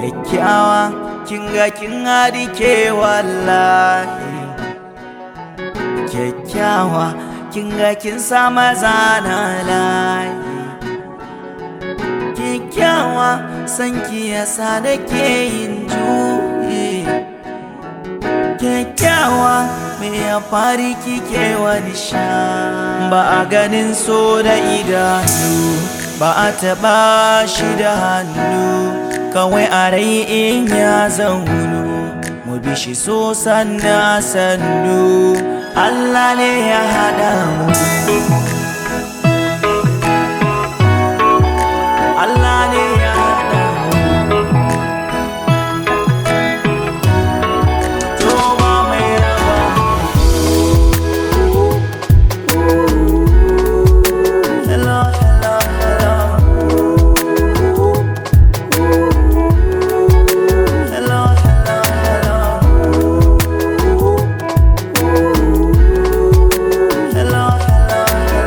kyakkyawa kin harike wallahi. Kyakkyawa kin sa maza na layi. Kyakkyawa sanki yasa nake yin juyi. Kyakkyawa me ya fari kike wani sha. Ba a ganin so da idanu, ba a taɓa shi da hannu, kawai a rai in ya zaunu, mu bi shi so sannu sannu. Allah ne ya haɗa mu, Allah ne ya haɗa mu. To ba mai raba mu. Hello, hello, hello. Hello, hello, hello. Hello, hello,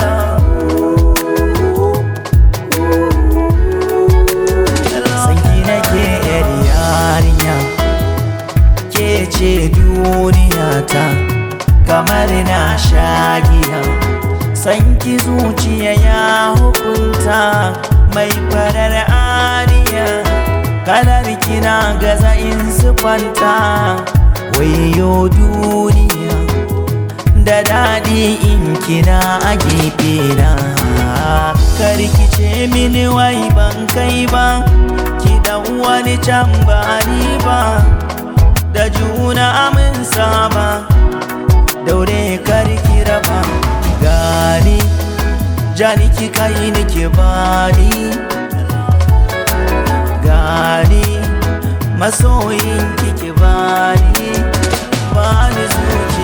hello. Sanki nake yar yarinya, ke ce duniyata, kamar na sha giya. Sanki zuciya ya hukunta, mai farar aniya, kalar kina gaza in sifanta. Wayo duniya, da daɗi in kina a gefe na. Karkice mini wai ban kai ba, ki dan wani can ba ni ba, da juna amin saba, daure karki raba. Gani jani ki kai ni ki bani, gani masoyin ki bani, bani zuciya.